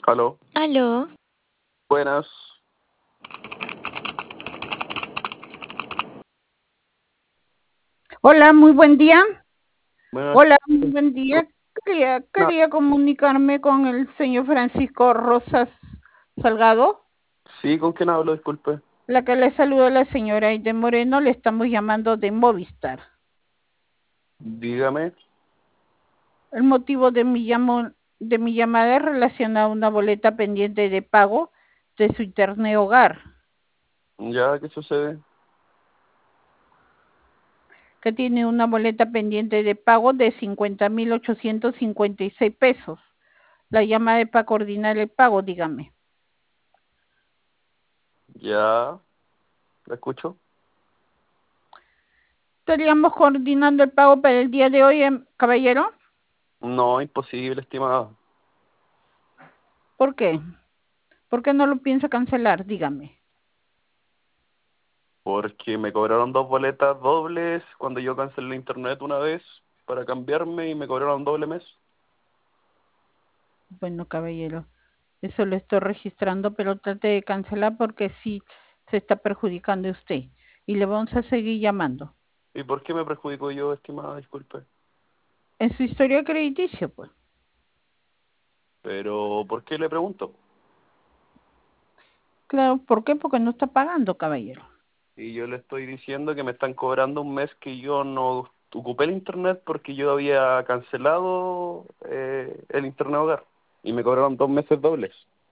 Aló, Aló, buenas. Hola, muy buen día. Buenas. Hola, muy buen día. Quería comunicarme con el señor Francisco Rosas Salgado. Sí, ¿con quién hablo? Disculpe. La que le saluda la señora Aide Moreno, le estamos llamando de Movistar. Dígame. El motivo de mi llamada es relacionada a una boleta pendiente de pago de su internet hogar, ¿Ya qué sucede? que tiene una boleta pendiente de pago de 50.856 pesos. La llamada es para coordinar el pago, dígame. Ya, la escucho. Estaríamos coordinando el pago para el día de hoy, caballero. No, imposible, estimada. ¿Por qué? ¿Por qué no lo piensa cancelar? Dígame. Porque me cobraron dos boletas dobles cuando yo cancelé internet una vez para cambiarme y me cobraron doble mes. Bueno, caballero, eso lo estoy registrando, pero trate de cancelar porque sí se está perjudicando usted. Y le vamos a seguir llamando. ¿Y por qué me perjudicó yo, estimada? Disculpe. En su historia crediticio, pues. Pero, ¿por qué le pregunto? Claro, ¿por qué? Porque no está pagando, caballero. Y yo le estoy diciendo que me están cobrando un mes que yo no ocupé el internet porque yo había cancelado el internet hogar. Y me cobraron 2 meses dobles.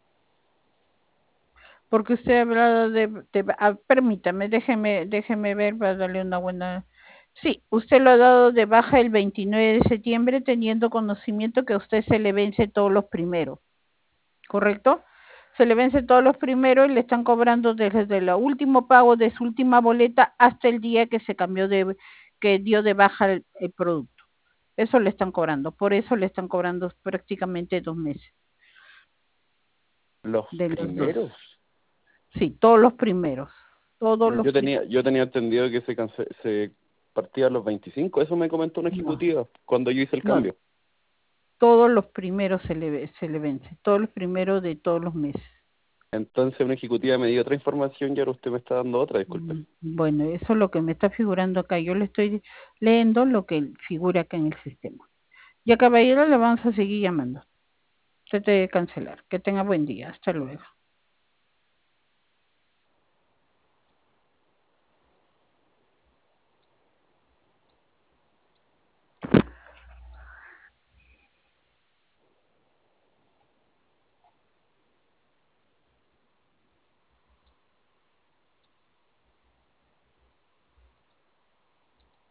Porque usted ha hablado permítame, déjeme ver para darle una buena. Sí, usted lo ha dado de baja el 29 de septiembre teniendo conocimiento que a usted se le vence todos los primeros, ¿correcto? Se le vence todos los primeros y le están cobrando desde el último pago de su última boleta hasta el día que se cambió que dio de baja el producto. Eso le están cobrando, por eso le están cobrando prácticamente 2 meses Los de los dos. primeros. Sí, todos los primeros, todos los primeros. Yo tenía entendido que se partía a los 25. Eso me comentó una No, ejecutiva cuando yo hice el no, cambio. todos los primeros se le vence, todos los primeros de todos los meses. Entonces una ejecutiva me dio otra información y ahora usted me está dando otra, disculpe. Bueno, eso es lo que me está figurando acá. Yo le estoy leyendo lo que figura acá en el sistema. Ya caballero, le vamos a seguir llamando. Trate de cancelar. Que tenga buen día. Hasta luego.